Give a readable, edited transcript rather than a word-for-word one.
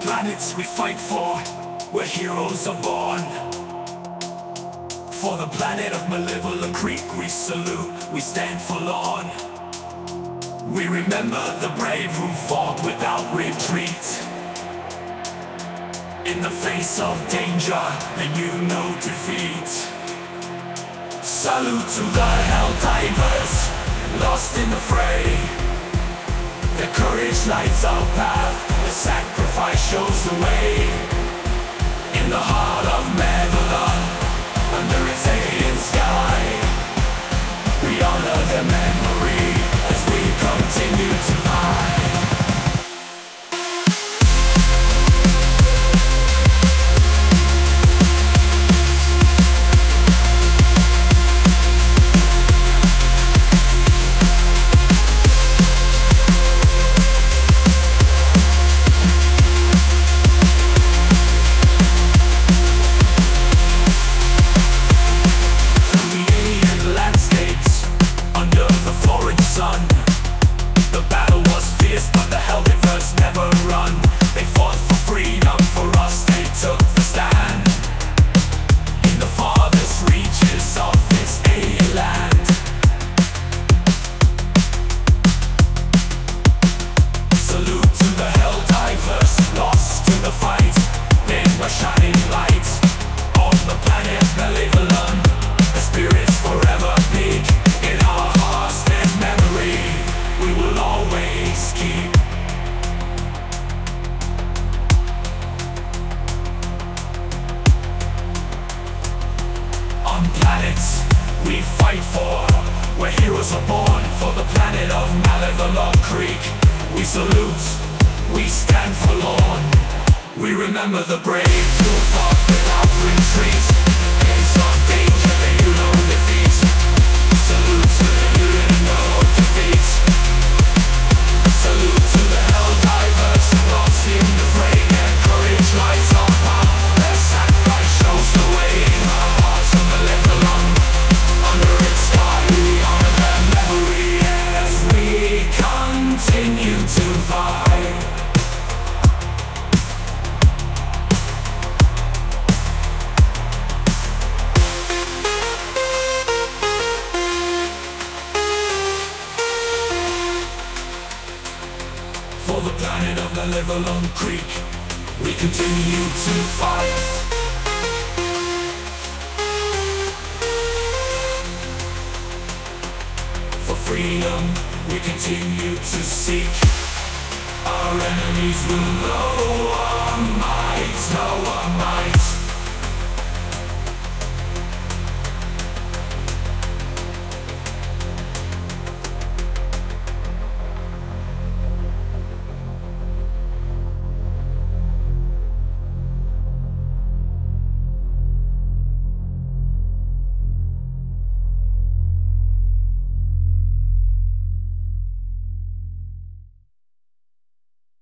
planets we fight for, where heroes are born. For the planet of Malevolent Creek we salute, we stand forlorn. We remember the brave who fought without retreat. In the face of danger, they knew no defeat. Salute to the Helldivers, lost in the fray. Their courage lights our path, their sacrifice shows the way. In the heart of Malevolon, under its alien sky, we honor their memory as we continue to fight. We fight for, where heroes are born. For the planet of Malevolent Creek we salute, we stand forlorn. We remember the brave who fought without retreat. Face of danger, they knew no defeat. Salute to the who didn't know defeat. Salute to the Helldivers, lost in the fray. Their courage lights our path, their sacrifice shows the way. In our hearts of Malevolon, under its sky we honor their memory as we continue to fight. For the planet of Malevolent Creek we continue to fight. For freedom we continue to seek. Our enemies will know our might, know our might.